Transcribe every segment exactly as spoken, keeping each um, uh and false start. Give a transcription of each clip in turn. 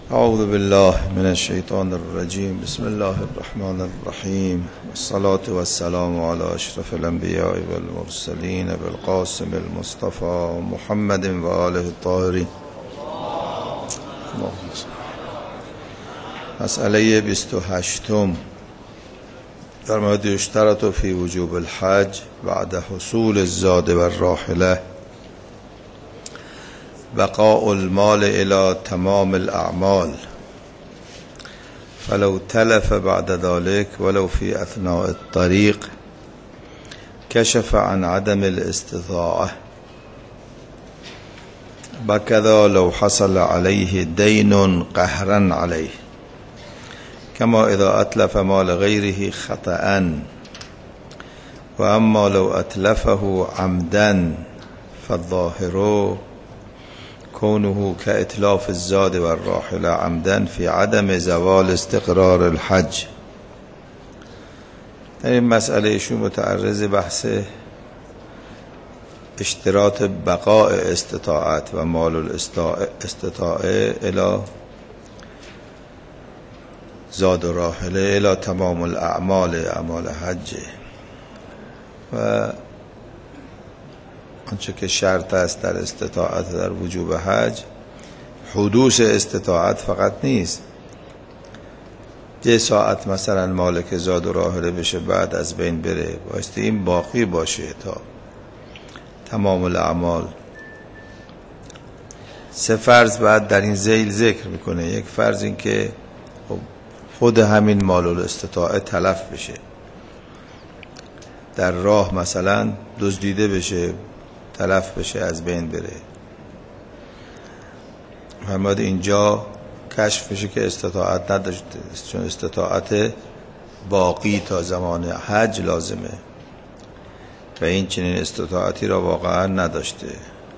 اعوذ بالله من الشیطان الرجیم. بسم الله الرحمن الرحیم. والصلاة والسلام علی اشرف الانبیاء والمرسلین بالقاسم المصطفى محمد و آله الطاهرین. مسئله بیست و هشتم در مورد یشترط فی وجوب الحج بعد حصول الزاد و الراحله بقاء المال الى تمام الاعمال فلو تلف بعد ذلك ولو في اثناء الطريق كشف عن عدم الاستطاعة. وكذا لو حصل عليه دين قهرا عليه كما اذا اتلف مال غيره خطأ. واما لو اتلفه عمدا فالظاهر كونه كإتلاف الزاد والراحلة عمدا في عدم زوال استقرار الحج. در این مسئله ایشون متعرض بحث اشتراط بقاء استطاعت و مال الاستطاعه الى زاد و راحله الى تمام الاعمال اعمال حج و آنچه که شرط است در استطاعت در وجوب حج حدوث استطاعت فقط نیست. یه ساعت مثلا مالک زاد و راحله بشه بعد از بین بره بایستی این باقی باشه تا تمام الاعمال. سه فرض بعد در این ذیل ذکر میکنه. یک فرض این که خود همین مال الاستطاعه تلف بشه، در راه مثلا دزدیده بشه، تلف بشه، از بین بره. فرمود اینجا کشف بشه که استطاعت نداشته، چون استطاعت باقی تا زمان حج لازمه و این چنین استطاعتی را واقعا نداشته.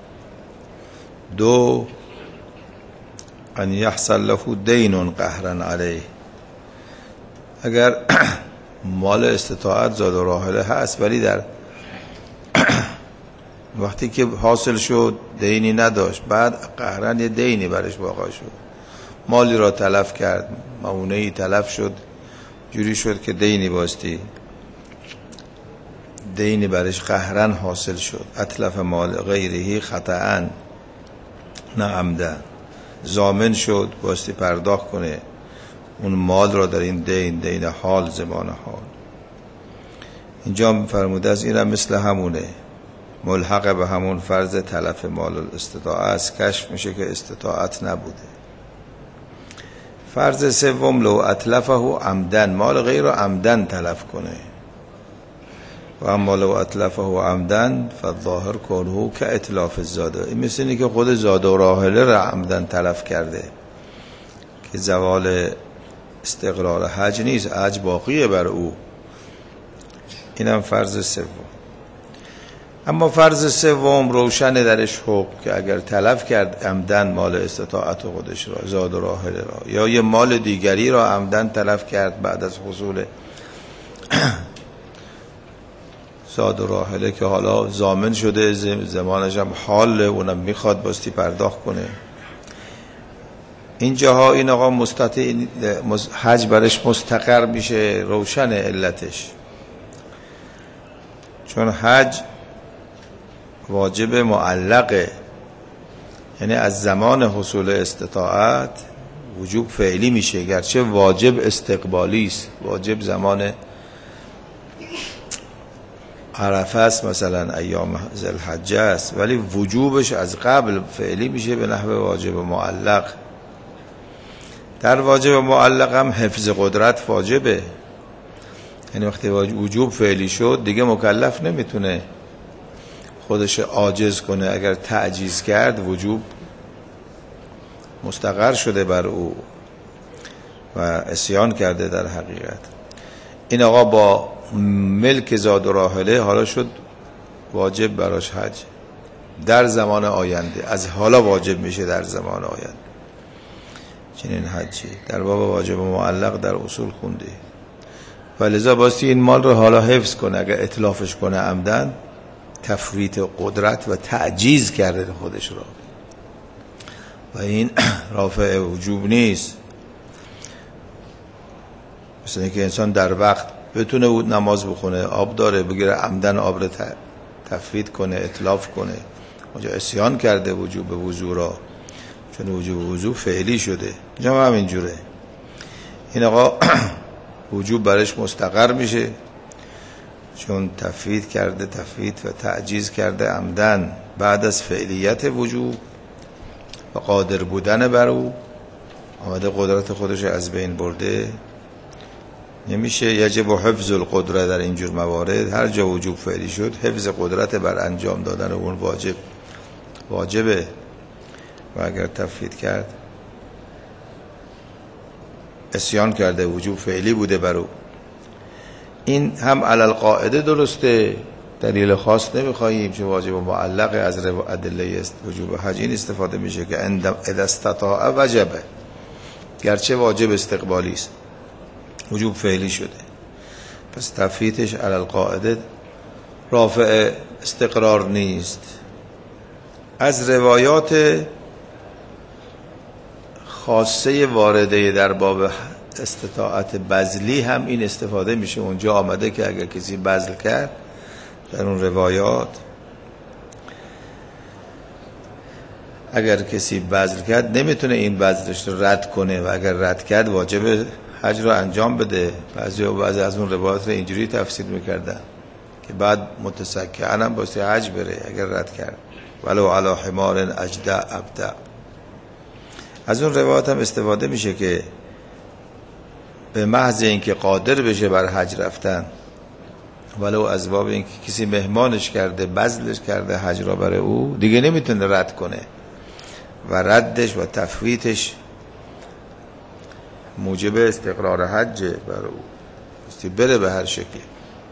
دو، ان یحصل له دین قهرا علیه، اگر مال استطاعت زاد و راحله هست ولی در وقتی که حاصل شد دینی نداشت، بعد قهرن یه دینی برش واقع شد، مالی را تلف کرد، مونهی تلف شد، جوری شد که دینی باستی دینی برش قهرن حاصل شد. اتلف مال غیره خطأ نه عمدن، ضامن شد باستی پرداخت کنه اون مال را در این دین، دین حال، زمان حال. اینجا فرموده از این هم مثل همونه، ملحق به همون فرض تلف مال الاستطاعه است، کشف میشه که استطاعت نبوده. فرض سوم لو اتلفه عمدن، مال غیر رو عمدن تلف کنه. و اما لو اتلفه عمدن فالظاهر کنه که اتلاف الزاده، این مثل اینه که خود زاد و راحله را عمدن تلف کرده که زوال استقرار حج نیست، حج باقیه بر او. اینم فرض سوم. اما فرض سوم روشن درش حکم که اگر تلف کرد عمدن مال استطاعت خودش را، زاد و راحله را، یا یه مال دیگری را عمدن تلف کرد بعد از حصول زاد و راحله که حالا ضامن شده، زمانش هم حال، اونم میخواد باستی پرداخت کنه، اینجاها این آقا مستطیع حج برش مستقر میشه، روشن علتش. چون حج واجب معلقه، یعنی از زمان حصول استطاعت وجوب فعلی میشه، گرچه واجب استقبالی است، واجب زمان عرفه است مثلا، ایام ذوالحجه است، ولی وجوبش از قبل فعلی میشه به نحو واجب معلق. در واجب معلق هم حفظ قدرت واجبه، یعنی وقتی وجوب فعلی شد دیگه مکلف نمیتونه خودش عاجز کنه، اگر تعجیز کرد وجوب مستقر شده بر او و عصیان کرده در حقیقت. این آقا با ملک زاد و راحله حالا شد واجب براش حج در زمان آینده، از حالا واجب میشه در زمان آینده چنین حجی. در باب واجب معلق در اصول خونده و لذا باستی این مال رو حالا حفظ کنه، اگر اتلافش کنه عمدن تفویت قدرت و تعجیز کرده خودش را. و این رافع وجوب نیست. مثل اینکه انسان در وقت بتونه بود نماز بخونه، آب داره، بگیره عمدن آب رو تفویت کنه، اتلاف کنه، اونجا عصیان کرده وجوب وضو را، چون وجوب وضو فعلی شده. اینجا هم اینجوره. این آقا وجوب برش مستقر میشه چون تفویت کرده، تفویت و تعجیز کرده عمدن بعد از فعلیت وجوب و قادر بودن بر او، آمده قدرت خودش از بین برده. نمیشه. یجب حفظ القدرت در اینجور موارد. هر جا وجوب فعلی شد حفظ قدرت بر انجام دادن اون واجب واجبه. و اگر تفویت کرد عصیان کرده، وجوب فعلی بوده بر او. این هم علل قاعده درسته، دلیل خاص نمیخواییم چه واجب و معلق از ادله وجوب حج. این استفاده میشه که اذا استطاع وجبه، گرچه واجب استقبالی است، وجوب فعلی شده، پس تفویتش علل قاعده رافع استقرار نیست. از روایات خاصه وارده در باب استطاعت بذلی هم این استفاده میشه. اونجا آمده که اگر کسی بذل کرد در اون روایات، اگر کسی بذل کرد نمیتونه این بذلش رو رد کنه و اگر رد کرد واجب حج رو انجام بده. بعضی و بعضی از اون روایات رو اینجوری تفسیر میکردن که بعد متسکعن هم باسه حج بره اگر رد کرد، ولو علی حمار اجدع ابدع. از اون روایات هم استفاده میشه که به محض اینکه قادر بشه بر حج رفتن، ولو از باب اینکه کسی مهمانش کرده، بذلش کرده حج را برای او، دیگه نمیتونه رد کنه و ردش و تفویتش موجب استقرار حج برای او، استی بره به هر شکلی.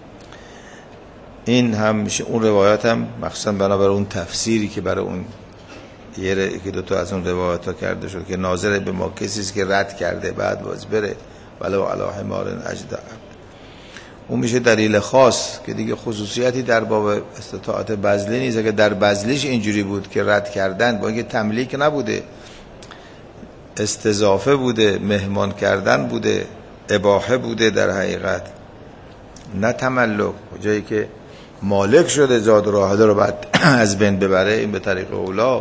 این هم میشه. اون روایات هم مخصوصا بنابرای اون تفسیری که برای اون یه که دوتا از اون روایات ها کرده شد که ناظر به ما کسی است که رد کرده بعد باز بره ولو علی حمار اجدع، اون میشه دلیل خاص که دیگه خصوصیتی در باب استطاعت بذلی نیست. اگه در بذلیش اینجوری بود که رد کردن با اینکه تملیک نبوده، استضافه بوده، مهمان کردن بوده، اباحه بوده در حقیقت، نه تملک، جایی که مالک شده زاد و راحله رو بعد از بین ببره، این به طریق اولا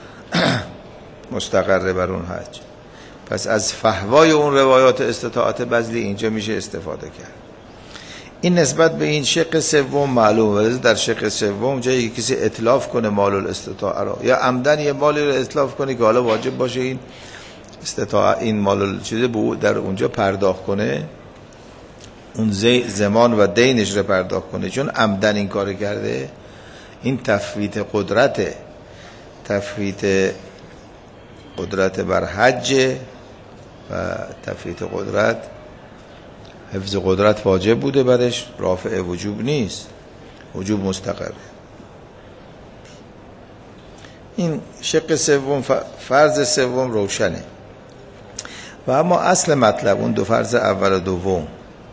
مستقره بر اون حج. پس از فحوای اون روایات استطاعت بذلی اینجا میشه استفاده کرد. این نسبت به این شق سوم معلومه. ولی در شق سوم جایی که کسی اتلاف کنه مال الاستطاعه را، یا عمدن یه مالی رو اتلاف کنه که حالا واجب باشه این استطاعه این مال چیزه به در اونجا پرداخت کنه، اون زمان و دینش رو پرداخت کنه، چون عمدن این کار کرده، این تفویت قدرت تفویت قدرت بر حج و تفویت قدرت، حفظ قدرت واجب بوده برش، رافع وجوب نیست، وجوب مستقره. این شق سوم، فرض سوم روشنه. و اما اصل مطلب اون دو فرض اول و دوم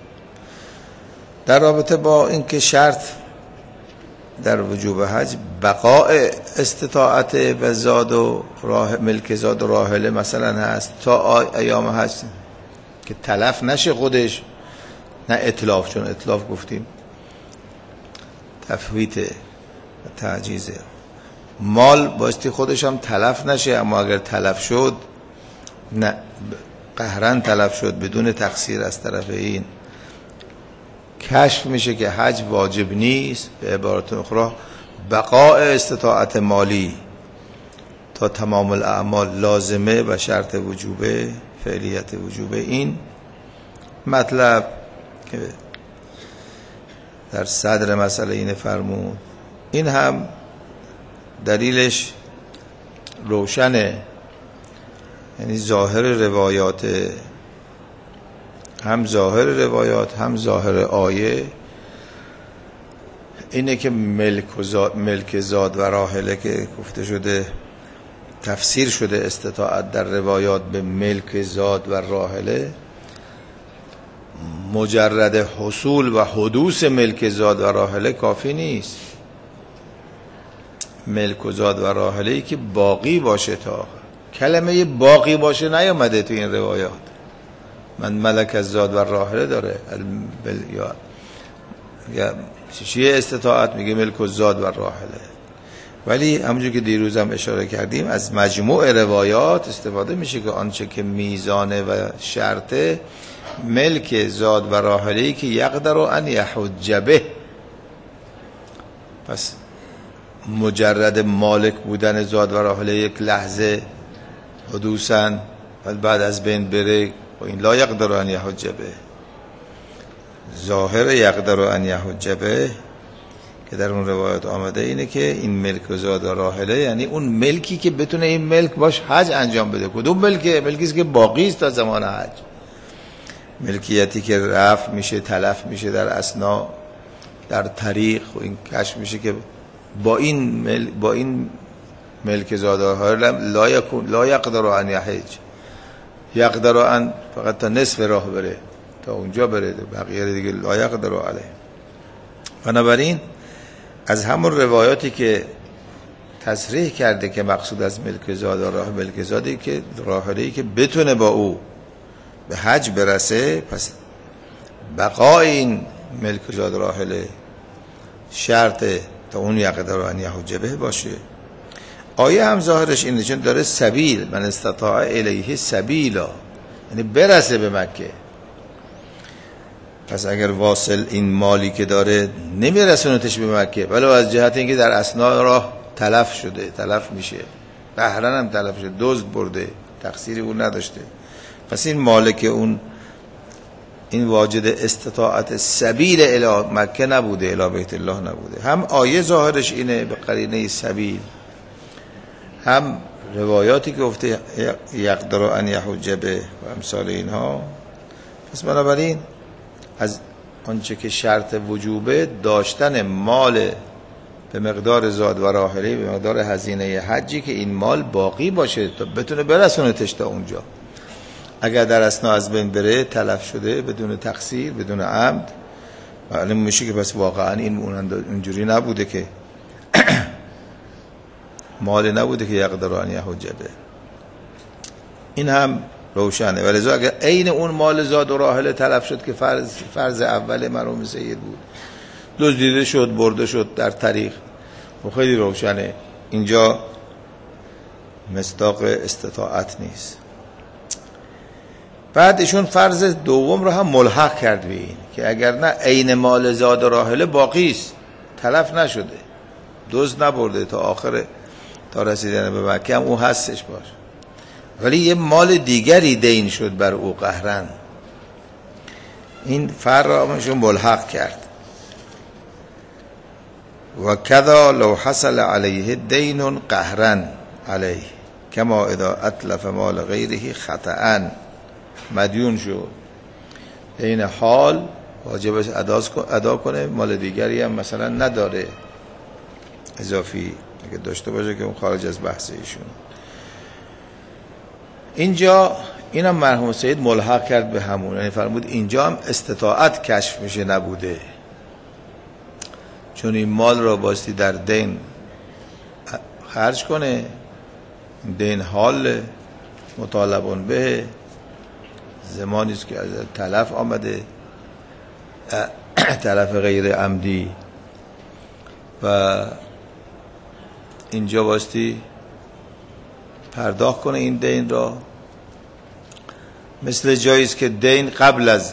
در رابطه با این که شرط در وجوب حج بقاء استطاعت و زاد و راه ملک زاد و راحله مثلا هست تا ایام حج که تلف نشه خودش، نه اتلاف، چون اتلاف گفتیم تفویت و تعجیزه. مال بایستی خودش هم تلف نشه، اما اگر تلف شد، نه قهرن تلف شد بدون تقصیر از طرف این، کشف میشه که حج واجب نیست. به عبارت اخرى بقاء استطاعت مالی تا تمام الاعمال لازمه و شرط وجوبه، فعلیت وجوبه. این مطلب که در صدر مسئله این فرمود، این هم دلیلش روشنه. یعنی ظاهر روایات، هم ظاهر روایات هم ظاهر آیه اینه که ملک و زاد، ملک زاد و راحله که گفته شده تفسیر شده استطاعت در روایات به ملک زاد و راحله، مجرد حصول و حدوث ملک زاد و راحله کافی نیست. ملک و زاد و راحله ای که باقی باشه تا کلمه باقی باشه نیامده تو این روایات. من ملک از زاد و راحله داره بل... یا یا چیه استطاعت میگه ملک الزاد و راحله. ولی همونجور که دیروز هم اشاره کردیم از مجموع روایات استفاده میشه که آنچه که میزانه و شرطه ملک زاد و راحله‌ای که یقدر ان یحج به. پس مجرد مالک بودن زاد و راحله یک لحظه حدوثاً ولی بعد از بین بره و این لا یقدر ان یحج به. ظاهر یقدر ان یحج به که در اون روایات آمده اینه که این ملک زاد و راحله یعنی اون ملکی که بتونه این ملک باش حج انجام بده. کدوم ملکه؟ ملکی است که باقی است تا زمان حج. ملکیتی که رفع میشه، تلف میشه در اثنا در طریق و این کشف میشه که با این مل... با این ملک زاد و راحله لا یکون لا یقدر ان یحج. یقدر ان فقط تا نصف راه بره، تا اونجا بره، بقیه دیگه لا یقدر علیه. بنابراین از همون روایاتی که تصریح کرده که مقصود از ملک زاد و راه ملک زادی که راحله‌ای که بتونه با او به حج برسه، پس بقای این ملک زاد و راحله شرط تا اون یقدر ان یحج به باشه. آیه هم ظاهرش اینه چون داره سبیل من استطاع الیه سبیلا، یعنی برسه به مکه. پس اگر واصل این مالی که داره نمیرسونتش به مکه ولی از جهت اینکه در اثناء راه تلف شده، تلف میشه، بهرن هم تلف شده، دزد برده، تقصیری اون نداشته، پس این مالک اون این واجد استطاعت سبیل الی مکه نبوده، الی بیت الله نبوده. هم آیه ظاهرش اینه به قرینه سبیل، هم روایاتی که گفته یقدر ان یحج به و امثال اینها. پس بنابراین از آنچه که شرط وجوبه داشتن مال به مقدار زاد و راحله، به مقدار هزینه حجی که این مال باقی باشه تا بتونه برسونتش تا اونجا. اگر در اثنا از بین بره تلف شده بدون تقصیر بدون عمد، معلوم میشه که پس واقعا این اونجوری نبوده که مال نبوده که یقدر ان یحج به. این هم روشنه. ولذا اگر عین اون مال زاد و راحله تلف شد که فرض فرض اول مرحوم سید بود، دزدیده شد، برده شد در طریق، و خیلی روشنه اینجا مصداق استطاعت نیست. بعد ایشون فرض دوم رو هم ملحق کرد به این که اگر نه عین مال زاد و راحله باقی است، تلف نشده، دزد نبرده تا آخر تا رسیدن به مکه هم اون هستش باش، ولی یه مال دیگری دین شد بر او قهرن. این فرق را همشون ملحق کرد. و کذا لو حصل علیه دین قهرن علیه کما اذا اتلف مال غیره خطأ. مدیون شد، این حال واجبش ادا کنه، مال دیگری هم مثلا نداره اضافی اگه داشته باشه که اون خارج از بحث ایشون. اینجا اینم مرحوم سید ملحق کرد به همون، یعنی فرمود اینجا هم استطاعت کشف میشه نبوده، چون این مال را باستی در دین خرج کنه، دین حال مطالبون به زمانی است که از تلف آمده، تلف غیر عمدی، و اینجا باستی پرداخت کنه این دین را. مثل جایی است که دین قبل از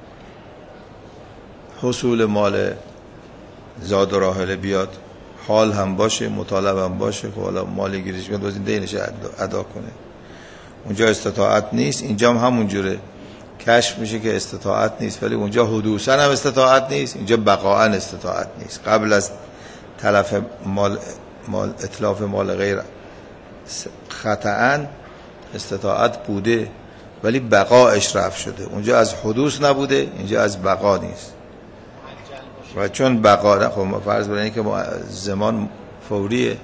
حصول مال زاد و راحله بیاد، حال هم باشه، مطالب هم باشه، که حالا مالی گیرش بیاد باز این دینش ادا کنه. اونجا استطاعت نیست، اینجا هم همون جوره کشف میشه که استطاعت نیست، ولی اونجا حدوثاً هم استطاعت نیست، اینجا بقاءً استطاعت نیست. قبل از تلف مال, مال اتلاف مال غیر خطأً استطاعت بوده ولی بقایش رفع شده، اونجا از حدوث نبوده، اینجا از بقا نیست. و چون بقا خب فرض برای که زمان فوریه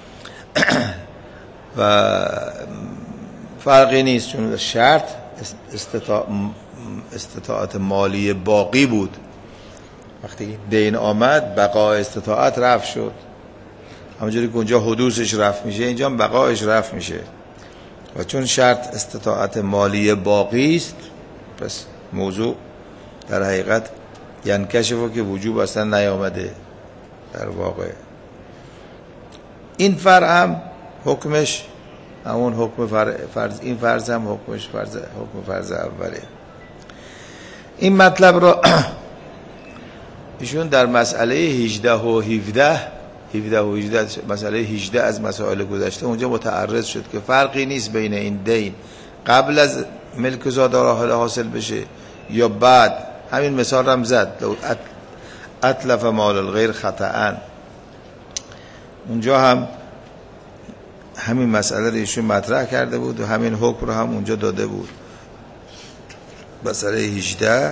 و فرقی نیست، چون شرط استطاع... استطاعت مالی باقی بود. وقتی دین آمد بقا استطاعت رفع شد، همونجوری که اونجا حدوثش رفع میشه اینجا بقایش رفع میشه. و چون شرط استطاعت مالی باقی است، پس موضوع در حقیقت ینکشف که وجوب اصلا نیامده در واقع. این فرع هم حکمش همون حکم فرض، این فرض هم حکمش فرض، حکم فرض اوله. این مطلب را ایشون در مسئله هجده و هفده هفده و هجده مسئله هجده از مسائل گذشته اونجا متعرض شد که فرقی نیست بین این دین قبل از ملک زاده راحل حاصل بشه یا بعد. همین مثال هم زد، لو اتلف مال الغیر خطأ، اونجا هم همین مسئله رو ایشون مطرح کرده بود و همین حکم رو هم اونجا داده بود. مسئله هجده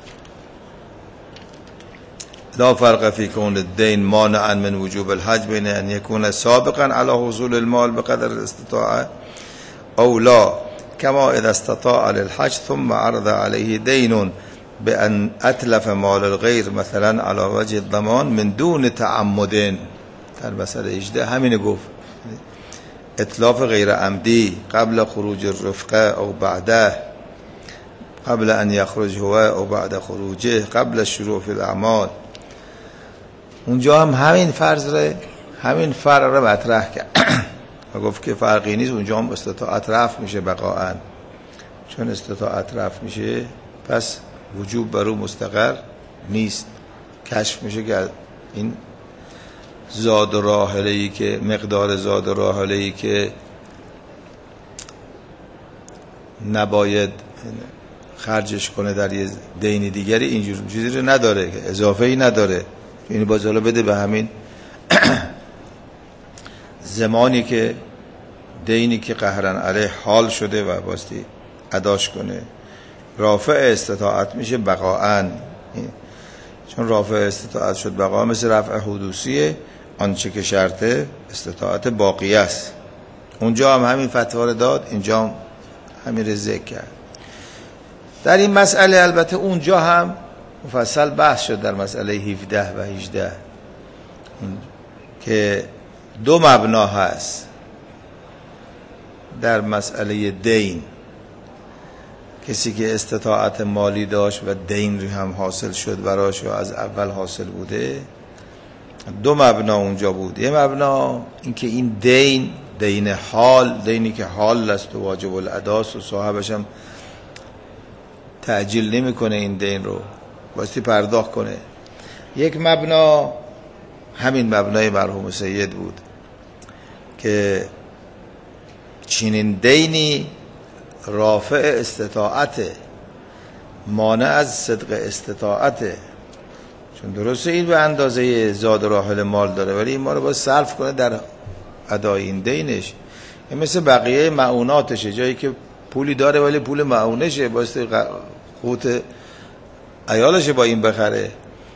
لا فرق فی کون الدین مانعا من وجوب الحج بین ان یکون سابقا علی حصول المال بقدر الاستطاعه او لا کما اذا استطاع للحج ثم عرض علیه دین بان اتلف مال الغیر مثلا علی وجه الضمان من دون تعمد. در مسئله هجده همین گفت، اتلاف غیر عمدی قبل خروج الرفقه او بعده، قبل ان یخرج هو او بعد خروجه، قبل الشروع فی الاعمال. اونجا هم همین فرض رو، همین فرع رو مطرح کرد و گفت که فرقی نیست. اونجا هم استطاعت رفع میشه بقاءً، چون استطاعت رفع میشه پس وجوب بر او مستقر نیست. کشف میشه که این زاد و راحله‌ای که مقدار زاد و راحله‌ای که نباید خرجش کنه در یه دین دیگری اینجور چیزی رو نداره، که اضافه ای نداره. یعنی باز حالا بده به همین زمانی که دینی که قهرن علیه حال شده و باستی اداش کنه. رافع استطاعت میشه بقاءً، چون رافع استطاعت شد بقاء مثل رفع حدوثیه، آنچه که شرطه استطاعت باقی است. اونجا هم همین فتوا رو داد، اینجا هم همین رو ذکر کرد. در این مسئله البته اونجا هم مفصل بحث شد در مسئله هفده و هجده که دو مبنا هست در مسئله دین. کسی که استطاعت مالی داشت و دین رو هم حاصل شد براش یا از اول حاصل بوده، دو مبنا اونجا بود. یه مبنا این که این دین دین حال، دینی که حال است و واجب الاداست و صاحبش هم تعجیل نمی کنه این دین رو، باستی پرداخت کنه. یک مبنا همین مبنای مرحوم سید بود که چنین دینی رافع استطاعت، مانع از صدق استطاعت. چون درسته این به اندازه زاد راحل مال داره، ولی این ما رو باید صرف کنه در ادای این دینش. این مثل بقیه معوناتشه، جایی که پولی داره ولی پول معونشه، باستی قوت عیالشه با این بخره،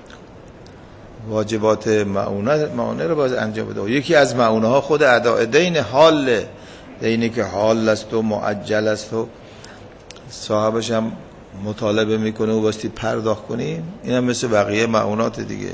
واجبات معونه معونه رو باز انجام بده. یکی از معونه ها خود اداء دین حال، دینی که حال است و معجل است و صاحبش هم مطالبه میکنه و باستی پرداخت کنیم. این هم مثل بقیه معونات دیگه،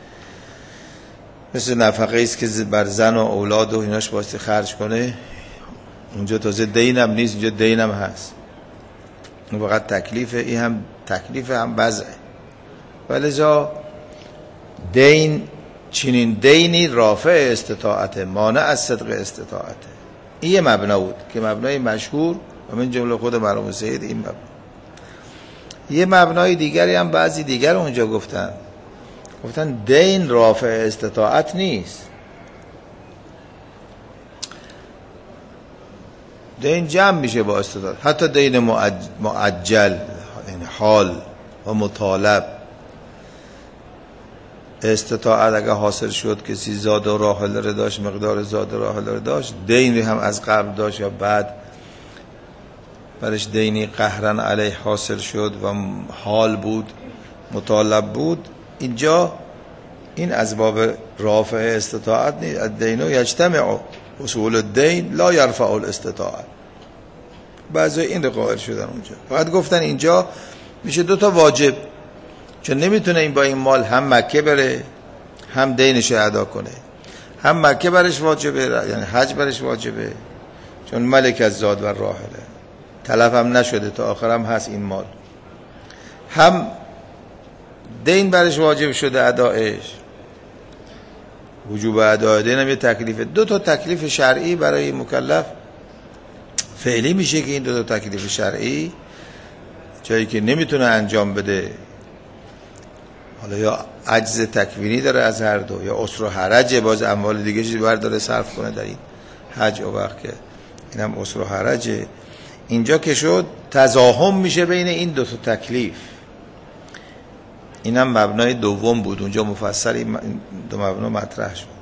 مثل نفقه است که بر زن و اولاد و ایناش باستی خرج کنه. اونجا تازه دینم نیست، اونجا دینم هست، اون فقط تکلیفه، این هم تکلیفه هم وضعه. ولذا دین چنین دینی رافع استطاعت، مانع از صدق استطاعت. این یه مبنا بود که مبنای مشهور و من جمله خود مرحوم سید این مبنا. یه مبنای دیگری هم بعضی دیگر اونجا گفتن گفتن دین رافع استطاعت نیست، دین جمع میشه با استطاعت. حتی دین معجل یعنی حال و مطالب، استطاعت اگه حاصل شد کسی زاد و راحل رو داشت، مقدار زاد و راحل رو داشت، دین هم از قبل داشت یا بعد برش دینی قهرن علیه حاصل شد و حال بود، مطالب بود، اینجا این از باب رافع استطاعت نیست. الدین یجتمع اصول الدین لا یرفع الاستطاعت. بعضی این رو قائل شدن اونجا، فقط گفتن اینجا میشه دو تا واجب، چون نمیتونه این با این مال هم مکه بره هم دینش ادا کنه. هم مکه برش واجبه یعنی حج برش واجبه، چون ملک از زاد و راحله، تلف هم نشده تا آخرم هست این مال. هم دین برش واجب شده ادایش، وجوب ادای دین هم یه تکلیف. دو تا تکلیف شرعی برای مکلف فعلی میشه که این دو تا تکلیف شرعی جایی که نمیتونه انجام بده، حالا یا عجز تکوینی داره از هر دو، یا عسر و حرجه، باز اموال دیگه چیزی برداره صرف کنه در این حج، او وقت که اینم عسر و حرجه. اینجا که شد تزاحم میشه بین این دو تا تکلیف. اینم مبنای دوم بود، اونجا مفصل این دو مبنا مطرح شد.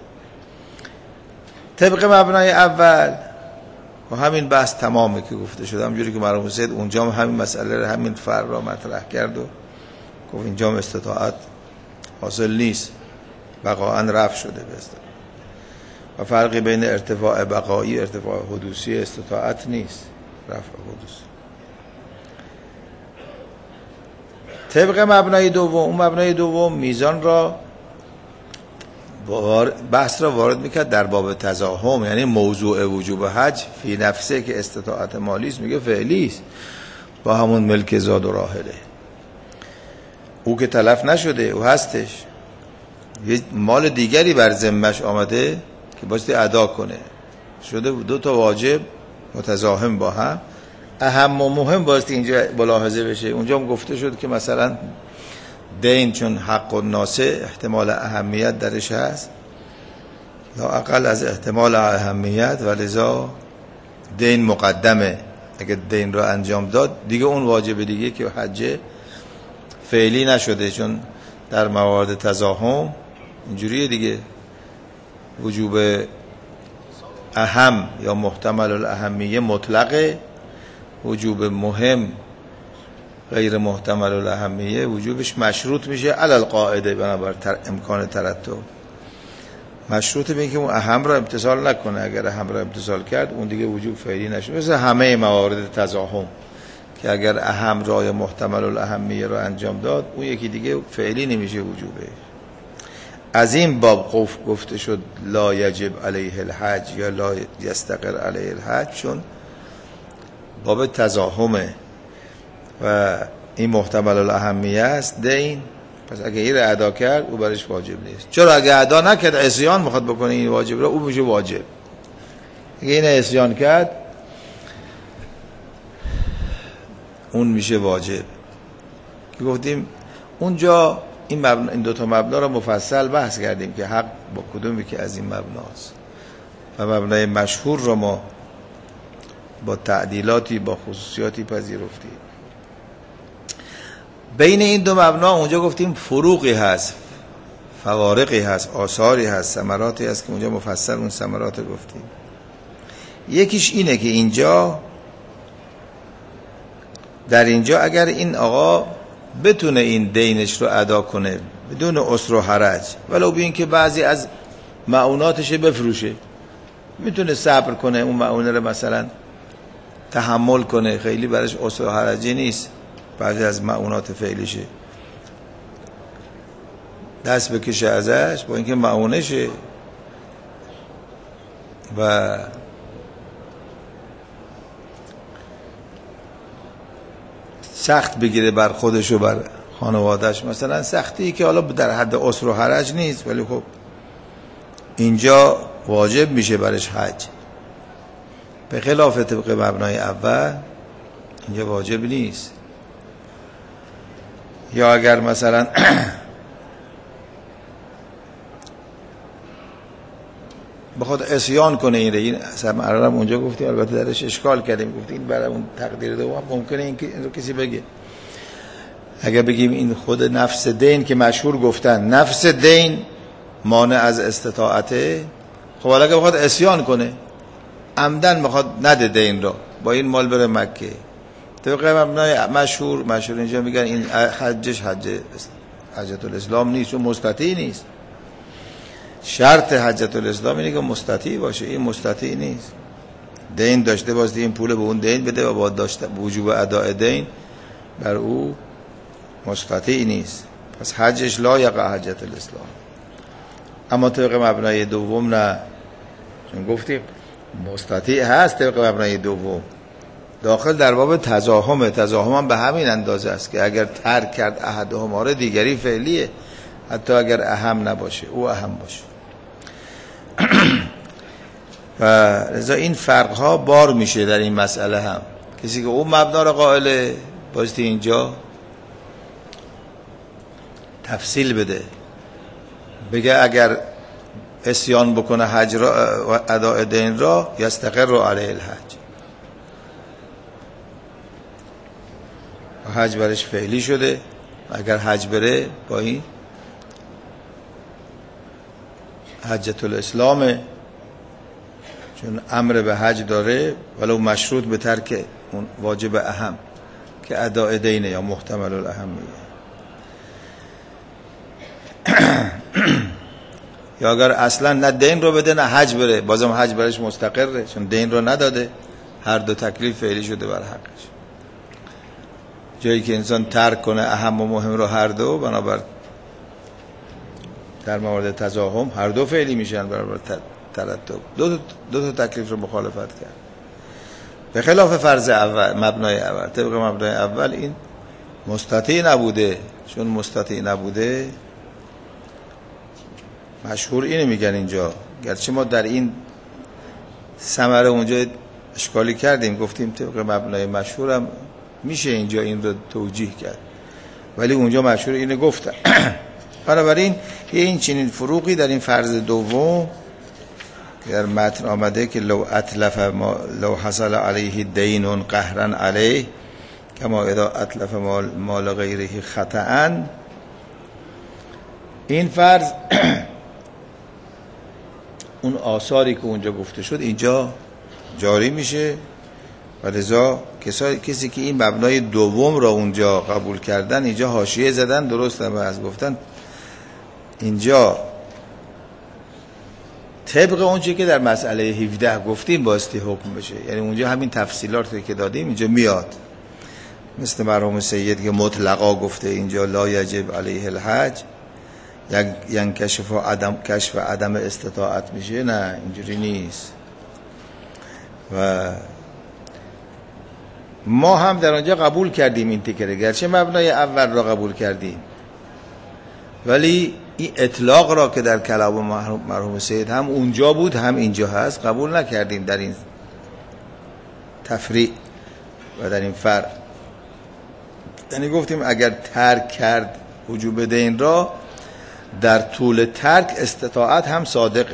طبق مبنای اول و همین بحث تمامه که گفته شد، همجوری که مرحوم سید اونجا هم همین مسئله رو، همین فرق را مطرح کرد و گفت اینجا استطاعت حاصل نیست، بقاءً رفع شده بست. و فرقی بین ارتفاع بقایی ارتفاع حدوثی استطاعت نیست، رفع حدوثی. طبق مبنای دوم، اون مبنای دوم میزان را بحث را وارد میکرد در باب تزاحم، یعنی موضوع وجوب حج فی نفسه که استطاعت مالی است، میگه فعلی است با همون ملک زاد و راحله. او که تلف نشده، او هستش، یه مال دیگری بر ذمه‌اش آمده که بایستی ادا کنه، شده دو تا واجب متزاحم با هم. اهم و مهم بایستی اینجا ملاحظه بشه. اونجا هم گفته شد که مثلا دین چون حق الناسه احتمال اهمیت درش هست، لا اقل از احتمال اهمیت، و لذا دین مقدمه. اگه دین رو انجام داد دیگه اون واجب دیگه که حج فعلی نشده، چون در موارد تزاحم اینجوریه دیگه، وجوب اهم یا محتمل الاهمیه مطلقه، وجوب مهم غیر محتمل الاهمیه وجوبش مشروط میشه علی القاعده، بنابر تر امکان ترتب مشروط به اینکه اون اهم را امتثال نکنه. اگر اهم را امتثال کرد اون دیگه وجوب فعلی نشه، مثل همه موارد تزاحم که اگر اهم را یا محتمل الاهمیه را انجام داد اون یکی دیگه فعلی نمیشه وجوبه. از این باب گفته شد لا یجب علیه الحج یا لا یستقر علیه الحج، چون باب تزاحمه و این محتمل الاهمیه است دین. پس اگه این را ادا کرد او برش واجب نیست. چرا اگه ادا نکرد عصیان میخواد بکنه این واجب را، او میشه واجب. اگه این عصیان کرد اون میشه واجب. که گفتیم اونجا این مبنا، این دو تا مبنا را مفصل بحث کردیم که حق با کدومی که از این مبناست، و مبنای مشهور را ما با تعدیلاتی با خصوصیاتی پذیرفتیم. بین این دو مبنا اونجا گفتیم فروقی هست، فوارقی هست، آثاری هست، ثمراتی هست که اونجا مفصل اون ثمرات گفتیم. یکیش اینه که اینجا در اینجا اگر این آقا بتونه این دینش رو ادا کنه بدون عسر و حرج، ولو بین که بعضی از معوناتش بفروشه، میتونه صبر کنه اون معونه رو مثلا تحمل کنه، خیلی برش عسر و حرجی نیست، بعضی از معونات فعلیشه دست بکشه ازش با اینکه معونشه و سخت بگیره بر خودش و بر خانوادهش، مثلا سختی که حالا در حد عسر و حرج نیست، ولی خب اینجا واجب میشه برش حج. به خلاف طبق مبنای اول اینجا واجب نیست. یا اگر مثلا بخواد عصیان کنه این این اصلا معرارم اونجا گفتیم، البته درش اشکال کردیم، گفتیم این برای اون تقدیر دوم ممکنه این رو کسی بگه. اگر بگیم این خود نفس دین که مشهور گفتن نفس دین مانع از استطاعته، خب اگر بخواد عصیان کنه عمدن بخواد نده دین رو، با این مال بره مکه، طبق مبنای مشهور مشهور اینجا میگن این حجش حج حجت الاسلام نیست، چون مستطیع نیست. شرط حجت الاسلام اینه که مستطیع باشه، این مستطیع نیست. دین داشته باشه، این پول به اون دین بده و با داشته وجوب اداء دین بر او مستطیع نیست، پس حجش لا یقع حجت الاسلام. اما طبق مبنای دوم نه، چون گفتیم مستطیع هست طبق مبنای دوم، داخل در باب تزاحمه. تزاحم هم به همین اندازه است که اگر ترک کرد احدهما را دیگری فعلیه، حتی اگر اهم نباشه او اهم باشه. و لذا این فرق ها بار میشه در این مسئله هم. کسی که اون مبنا را قائله بایستی اینجا تفصیل بده، بگه اگر عصیان بکنه حج را و اداء دین را یستقر علیه الحج، حج برش فعلی شده، اگر حج بره با این حجت الاسلامه، چون امر به حج داره ولو مشروط به ترک اون واجب اهم که اداء دینه یا محتمل الاهمیه. یا اگر اصلا نه دین رو بده نه حج بره، بازم حج برش مستقره چون دین رو نداده، هر دو تکلیف فعلی شده بر حقش. جایی که انسان ترک کنه اهم و مهم رو هر دو، بنابر در مورد تزاحم هر دو فعلی میشن برابر ترتب، دو, دو تا تکلیف رو مخالفت کرد. به خلاف فرض اول، مبنای اول، طبق مبنای اول این مستطیع نبوده. چون مستطیع نبوده مشهور اینه میگن اینجا، گرچه ما در این ثمره اونجا اشکالی کردیم، گفتیم طبق مبنای مشهورم میشه اینجا این رو توجیه کرد، ولی اونجا مشهور اینه گفتن. بنابراین یه این چنین فروقی در این فرض دوم در متن آمده که لو اتلف ما لو حصل علیه دین قهرا علیه کما اذا اتلف مال, مال غیره خطأ، این فرض اون آثاری که اونجا گفته شد اینجا جاری میشه. و لذا کسی که این مبنای دوم را اونجا قبول کردن اینجا حاشیه زدن، درست هم از گفتن اینجا طبق اونچه که در مسئله هفده گفتیم باستی حکم بشه، یعنی اونجا همین تفصیلات که دادیم اینجا میاد، مثل مرحوم سید که مطلقا گفته اینجا لا یجب علیه الحج، یعنی کشف عدم کشف عدم استطاعت میشه. نه اینجوری نیست. و ما هم در آنجا قبول کردیم این تکره، گرچه مبنای اول را قبول کردیم، ولی این اطلاق را که در کلام مرحوم سید هم اونجا بود هم اینجا هست قبول نکردیم در این تفریع و در این فرق. یعنی گفتیم اگر ترک کرد وجوب دین را، در طول ترک استطاعت هم صادقه،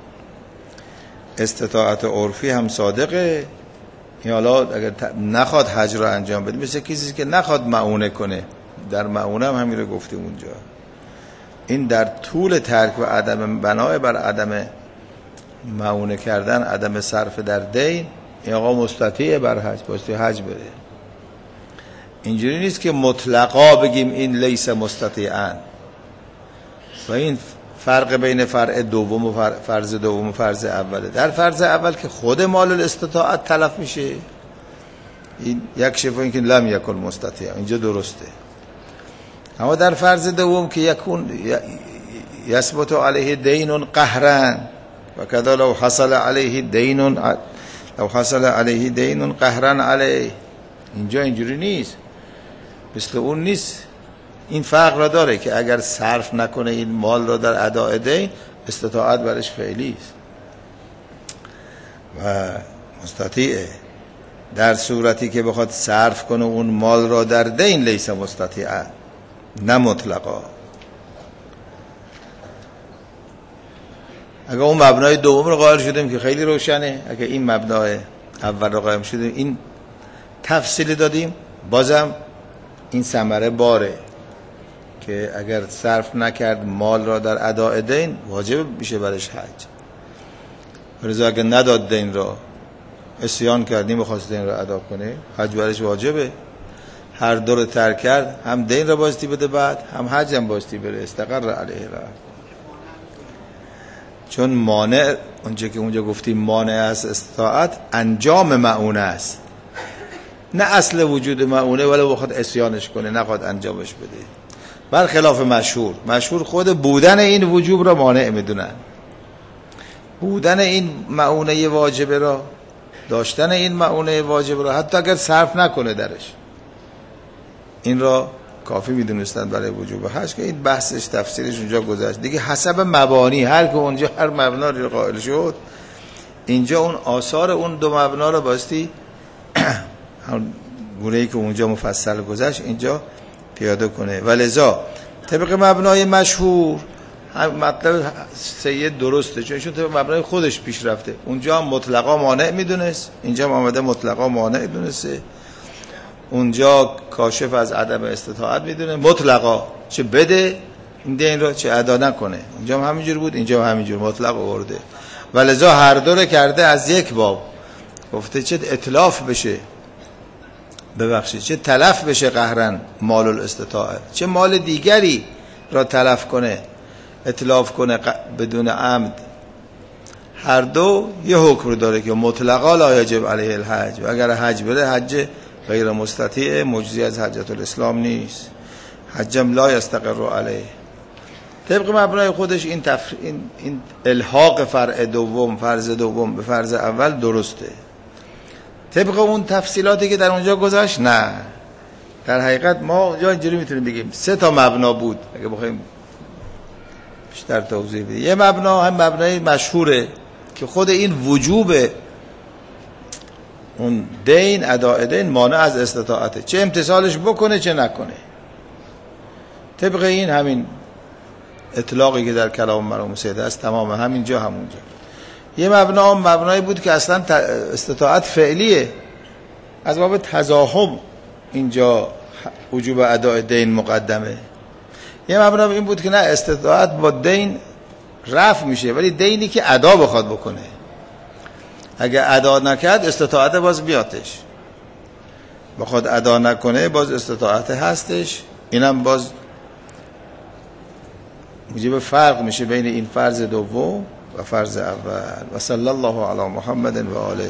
استطاعت عرفی هم صادقه. حالا اگر نخواد حج را انجام بده، مثل کسی که نخواد معونه کنه، در معونه هم همین رو گفتیم اونجا، این در طول ترک و عدم بنای بر عدم معونه کردن، عدم صرف در دین، این آقا مستطیع بر حج، باستی حج بره. اینجوری نیست که مطلقا بگیم این لیس مستطیعا. و این فرق بین فرع دوم و فرض دوم و فرض اوله. در فرض اول که خود مال الاستطاعت تلف میشه، این یک شفا این که لم یکن مستطیع، اینجا درسته. اما در فرض دوم که یکون یثبت علیه دین قهرا و کذا لو حصل علیه دین لو حصل علیه دین قهرا علیه، اینجا اینجوری نیست، مثل اون نیست. این فرق را داره که اگر صرف نکنه این مال را در اداء دین، استطاعت برش فعلی است و مستطیعه. در صورتی که بخواد صرف کنه اون مال را در دین، لیس مستطیعه، نه مطلقا. اگر اون مبنای دوم رو قائل شدیم که خیلی روشنه، اگر این مبنای اول رو قائل شدیم، این تفصیل دادیم، بازم این ثمره باره که اگر صرف نکرد مال را در اداء دین، واجب میشه برش حج. ولذا اگر نداد دین را، عصیان کردیم بخواست دین را ادا کنه، حج برش واجبه. هر دو رو ترک کرد، هم دین را باستی بده بعد، هم حج هم باستی بره، استقر علیه را. چون مانع، اونجا که اونجا گفتیم مانع از استطاعت، انجام معونه است، نه اصل وجود معونه، ولی بخواد عصیانش کنه، نخواد انجامش بده. برخلاف مشهور، مشهور خود بودن این وجوب را مانع میدونن. بودن این معونه واجبه را، داشتن این معونه واجبه را حتی اگر صرف نکنه درش، این را کافی میدونستند برای وجوب حج، که این بحثش تفسیرش اونجا گذشت دیگه. حسب مبانی هر که اونجا هر مبنا رو قائل شد، اینجا اون آثار اون دو مبنا رو باستی همون گونه‌ای که اونجا مفصل گذشت اینجا پیاده کنه. ولذا طبق مبنای مشهور مطلب سید درسته، چون ایشون طبق مبنای خودش پیش رفته. اونجا هم مطلقا مانع میدونست، اینجا هم آمده مطلقا مانع دونسته. اونجا کاشف از عدم استطاعت میدونه مطلقا، چه بده این دین رو چه ادا نکنه. اونجا هم همینجور بود، اینجا هم همینجور مطلق آورده. ولذا هر دو رو کرده از یک باب، گفته چه اتلاف بشه، ببخشید چه تلف بشه قهرن مال الاستطاعت، چه مال دیگری را تلف کنه، اتلاف کنه بدون عمد. هر دو یه حکم داره که مطلقا لا یجب علیه الحج، و اگر حج بره حج غیر مستطیع مجزی از حجت الاسلام نیست، حجم لا یستقر علیه. طبق مبنای خودش این, تفر... این... این الحاق فرع دوم فرض دوم به فرض اول درسته. طبق اون تفصیلاتی که در اونجا گذاشت نه. در حقیقت ما اونجا اینجوری میتونیم بگیم سه تا مبنا بود اگه بخوایم بیشتر توضیح بدیم. یه مبنا هم مبنای مشهوره که خود این وجوب اون دین اداء دین مانع از استطاعته، چه امتثالش بکنه چه نکنه. طبق این همین اطلاقی که در کلام مرحوم سید است تمام همینجا همونجا. یه مبنا هم مبنایی بود که اصلا استطاعت فعلیه، از باب تزاحم اینجا وجوب اداء دین مقدمه. یه مبنا این بود که نه، استطاعت با دین رفع میشه ولی دینی که ادا بخواد بکنه، اگه ادا نکرد استطاعت باز بیاتش، بخواد ادا نکنه باز استطاعت هستش. اینم باز موجب فرق میشه بین این فرض دوم و فرض اول. و صلی الله علی محمد و آله.